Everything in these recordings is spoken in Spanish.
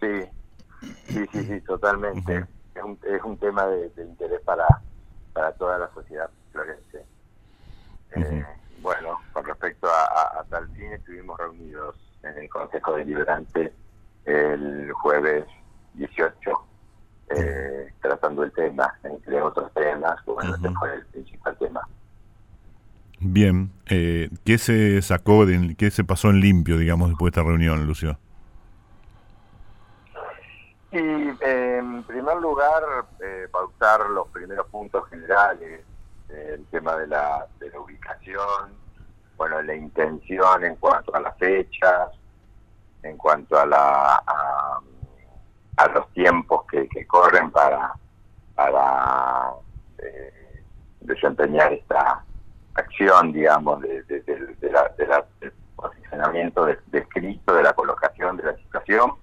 Sí, sí, totalmente. Ujú, Es un tema de interés para toda la sociedad florense. ujú, Bueno, con respecto a tal fin, estuvimos reunidos en el Consejo Deliberante el jueves 18, ujú, tratando el tema, entre otros temas, que bueno, ese ujú. fue el principal tema. Bien, ¿qué se sacó, qué se pasó en limpio, digamos, después de esta reunión, Lucio? Y en primer lugar, pautar los primeros puntos generales, el tema de la ubicación, bueno, la intención en cuanto a las fechas, en cuanto a los tiempos que corren para desempeñar esta acción, digamos, del posicionamiento descrito, de la colocación de la situación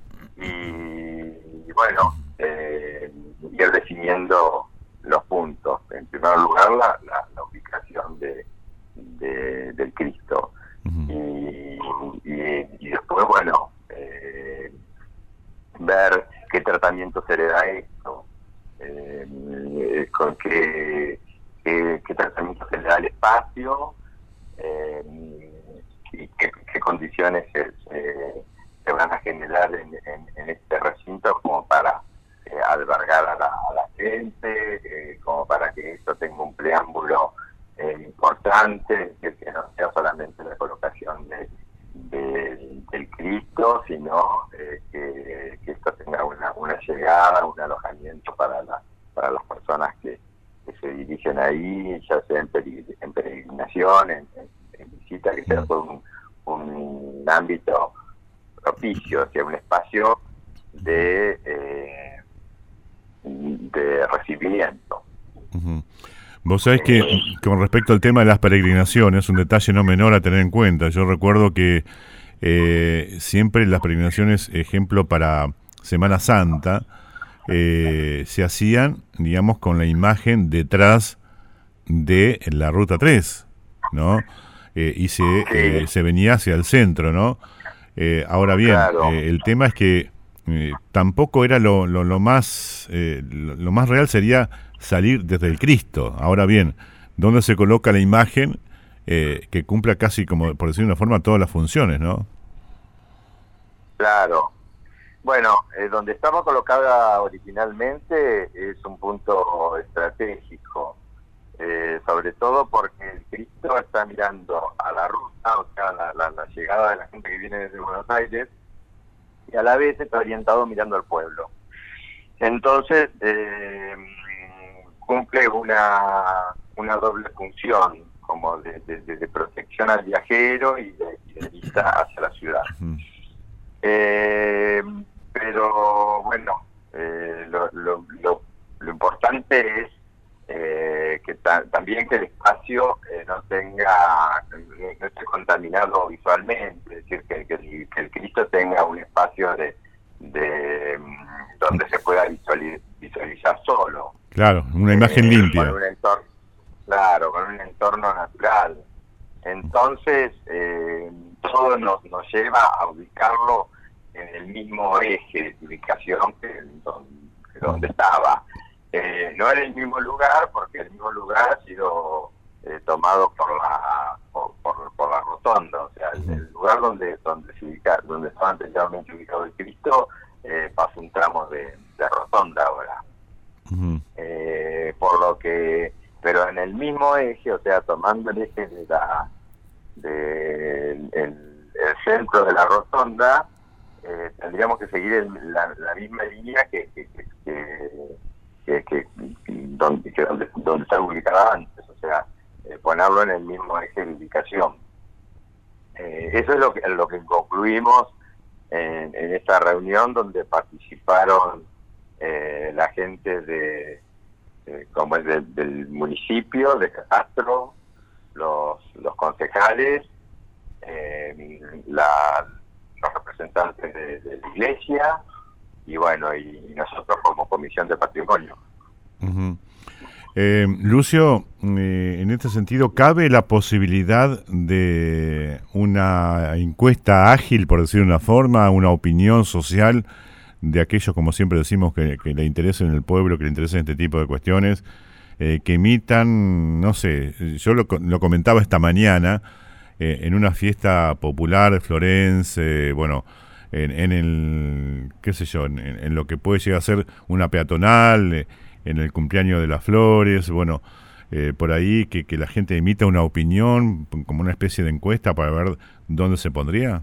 y bueno, ir definiendo los puntos. En primer lugar, la ubicación del Cristo. Ujú, Y después, bueno, ver qué tratamiento se le da a esto, con qué tratamiento se le da al espacio, y qué condiciones se van a generar en este recinto como para albergar a la gente, como para que esto tenga un preámbulo importante, que no sea solamente la colocación del Cristo, sino que esto tenga una llegada, un alojamiento para las personas que se dirigen ahí, ya sea en peregrinación, en visita, que sea ujú. todo un ámbito propicio, o sea, un espacio de recibimiento. Ujú. Vos sabés que con respecto al tema de las peregrinaciones, un detalle no menor a tener en cuenta. Yo recuerdo que siempre las peregrinaciones, ejemplo para Semana Santa, se hacían, digamos, con la imagen detrás de la Ruta 3, ¿no? Y Sí, se venía hacia el centro, ¿no? Ahora bien, claro, el tema es que tampoco era lo más lo más real sería salir desde el Cristo. Ahora bien, ¿dónde se coloca la imagen que cumpla casi como por decir de una forma todas las funciones, ¿no? claro. Bueno, donde estaba colocada originalmente es un punto estratégico, sobre todo porque el Cristo está mirando a la ruta, o sea, la llegada de la gente que viene desde Buenos Aires, y a la vez está orientado mirando al pueblo. Entonces, cumple una doble función, como de protección al viajero y de vista hacia la ciudad. Ujú, Eh, pero bueno, lo importante es también que el espacio no esté contaminado visualmente, es decir, que el Cristo tenga un espacio donde se pueda visualizar solo, claro, una imagen con limpia. un entorno, claro, con un entorno natural. Entonces, todo nos lleva a ubicarlo en el mismo eje de ubicación que donde estaba. No en el mismo lugar, porque el mismo lugar ha sido tomado por la rotonda. O sea, Ujú, el lugar donde estaba anteriormente ubicado el Cristo, pasa un tramo de rotonda ahora. ujú, Por lo que, pero en el mismo eje, o sea, tomando el eje el centro de la rotonda, tendríamos que seguir la misma línea donde está ubicada antes, o sea, ponerlo en el mismo eje de ubicación. Eso es lo que concluimos en esta reunión donde participaron la gente como es del municipio, de Castro, los concejales, los representantes de la iglesia y bueno, y nosotros como Comisión de Patrimonio. ujú. Lucio, en este sentido, ¿cabe la posibilidad de una encuesta ágil, por decir de una forma, una opinión social de aquellos, como siempre decimos, que le interesen el pueblo, que le interesen este tipo de cuestiones, que emitan, no sé, yo lo comentaba esta mañana, en una fiesta popular florense, bueno, en el, qué sé yo, en lo que puede llegar a ser una peatonal, en el cumpleaños de las flores, bueno, por ahí que la gente emita una opinión, como una especie de encuesta para ver dónde se pondría.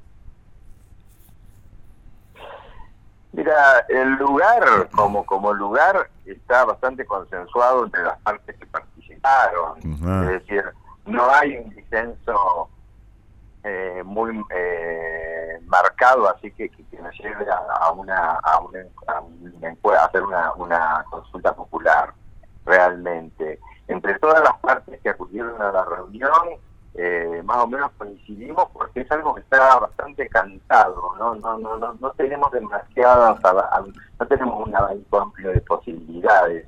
Mira, el lugar como lugar está bastante consensuado entre las partes que participaron. Ajá. Es decir, no hay un disenso muy marcado, así que nos lleve a hacer una consulta popular realmente. Entre todas las partes que acudieron a la reunión, más o menos coincidimos porque es algo que está bastante cantado, no tenemos demasiadas, no tenemos un abanico amplio de posibilidades.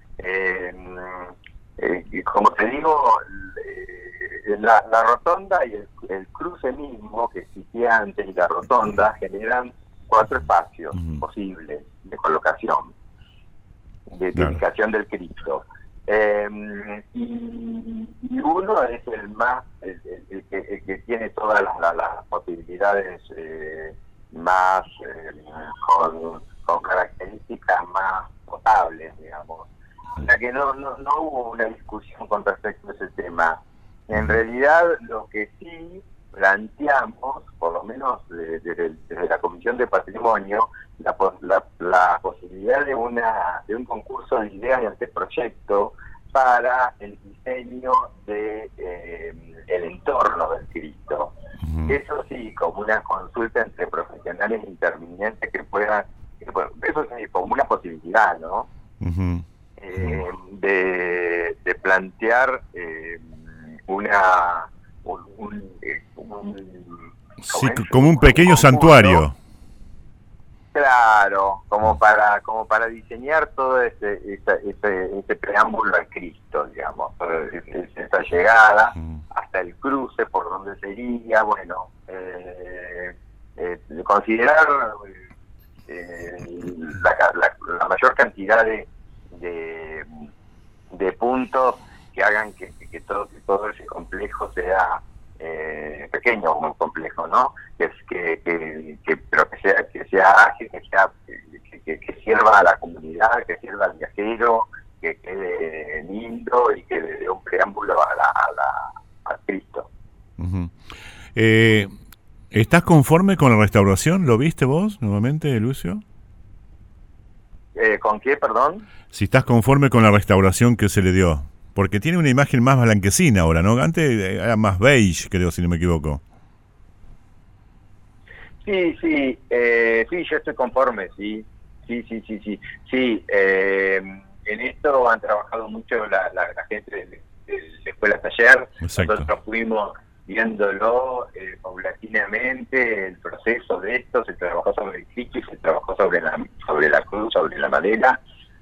Como te digo, la rotonda y el cruce mismo que existía antes y la rotonda generan 4 espacios posibles de colocación, de dedicación del Cristo. Y uno es el más el que tiene todas las posibilidades más con características más potables, digamos. O sea que no hubo una discusión con respecto a ese tema. En realidad lo que sí planteamos, por lo menos desde la Comisión de Patrimonio, la posibilidad de un concurso de ideas y anteproyecto para el diseño de el entorno del Cristo. Eso sí, como una consulta entre profesionales intervinientes que puedan, eso sí, como una posibilidad, ¿no? De plantear sí, como un pequeño santuario. Claro, como para diseñar todo ese preámbulo al Cristo, digamos, esa llegada hasta el cruce por donde sería, bueno, considerar la mayor cantidad de puntos que hagan que todo ese complejo sea pequeño o muy complejo, ¿no? Pero que sea ágil, que sirva a la comunidad, que sirva al viajero, que quede lindo y que le dé un preámbulo a Cristo. ¿Estás conforme con la restauración? ¿Lo viste vos nuevamente, Lucio? ¿Con qué, perdón? Si estás conforme con la restauración que se le dio. Porque tiene una imagen más blanquecina ahora, ¿no? Antes era más beige, creo, si no me equivoco. Sí, yo estoy conforme, sí. Sí, en esto han trabajado mucho la gente de la Escuela Taller. Exacto. Nosotros fuimos viéndolo paulatinamente, el proceso de esto, se trabajó sobre el Cristo y se trabajó sobre la cruz, sobre la madera.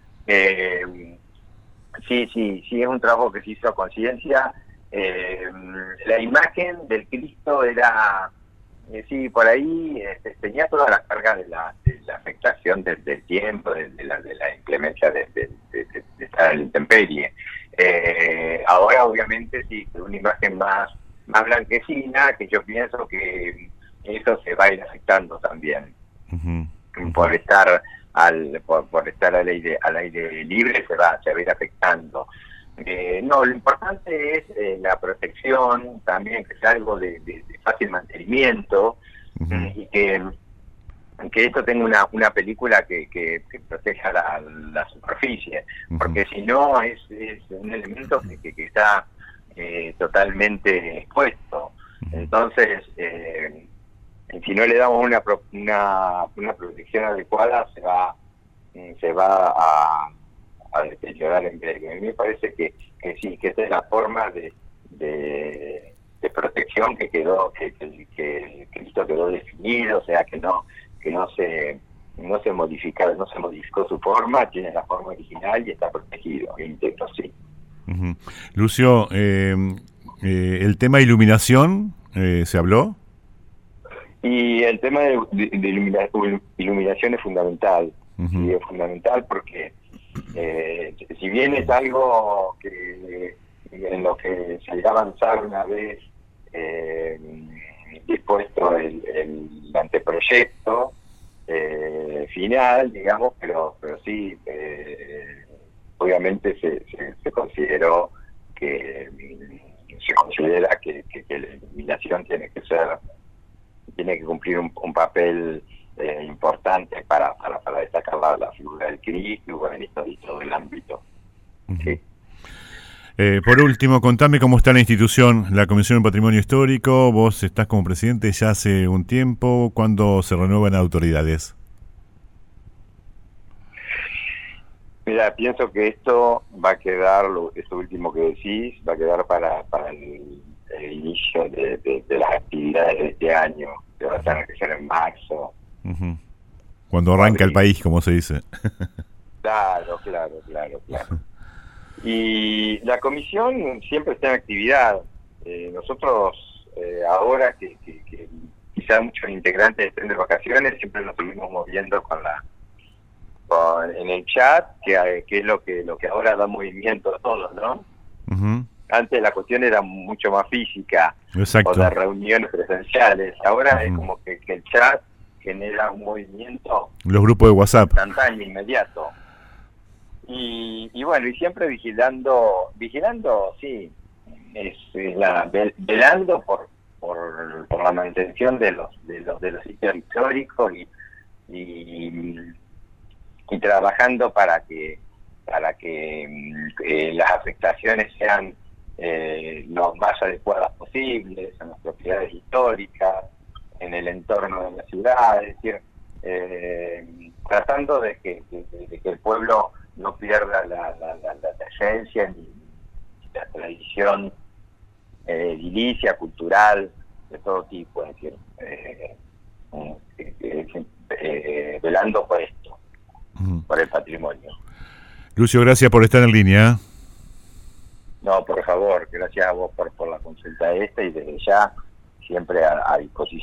Sí, es un trabajo que se hizo a conciencia. La imagen del Cristo era, sí, por ahí tenía todas las cargas de la afectación del tiempo, de la inclemencia de estar en la intemperie. Ahora, obviamente, sí, una imagen más blanquecina, que yo pienso que eso se va a ir afectando también. Por estar al aire libre se va a ir afectando. Lo importante es la protección también, que sea algo de fácil mantenimiento, y que esto tenga una película que proteja la superficie, porque si no es un elemento que está totalmente expuesto. Entonces, si no le damos una protección adecuada, se va a deteriorar en breve. A mí me parece que sí, que esta es la forma de protección que el Cristo quedó definido, o sea, que no se no se modificó su forma, tiene la forma original y está protegido, íntegro, sí. Uh-huh. Lucio, el tema iluminación, ¿se habló? Y el tema de iluminación es fundamental, Uh-huh. sí, es fundamental porque si bien es algo que en lo que se ha avanzado una vez dispuesto el anteproyecto final, digamos, pero sí, obviamente se consideró que se considera que la iluminación tiene que cumplir un papel importante para destacar la figura del Cristo y bueno, y todo el ámbito. Uh-huh. Sí. Por último, contame cómo está la institución, la Comisión de Patrimonio Histórico. Vos estás como presidente ya hace un tiempo. ¿Cuándo se renuevan autoridades? Mira, pienso que esto va a quedar, esto último que decís, va a quedar para el inicio de las actividades de este año, que va a tener que ser en marzo. Uh-huh. Cuando arranca el país, como se dice. Claro. Y la comisión siempre está en actividad. Nosotros ahora que quizás muchos integrantes estén de vacaciones, siempre nos seguimos moviendo en el chat, que es lo que ahora da movimiento a todos, ¿no? Uh-huh. Antes la cuestión era mucho más física. Exacto. O de reuniones presenciales. Ahora Uh-huh. es como que el chat genera un movimiento Los grupos de WhatsApp. instantáneo, inmediato. Y bueno, y siempre vigilando, sí, velando por la mantención de los sitios históricos y trabajando para que las afectaciones sean lo más adecuadas posibles en las propiedades históricas, en el entorno de la ciudad, es decir, tratando de que el pueblo no pierda la esencia ni la tradición edilicia, cultural, de todo tipo, es decir, velando por esto, por el patrimonio. Lucio, gracias por estar en línea. No, por favor, gracias a vos por la consulta esta y desde ya siempre a disposición.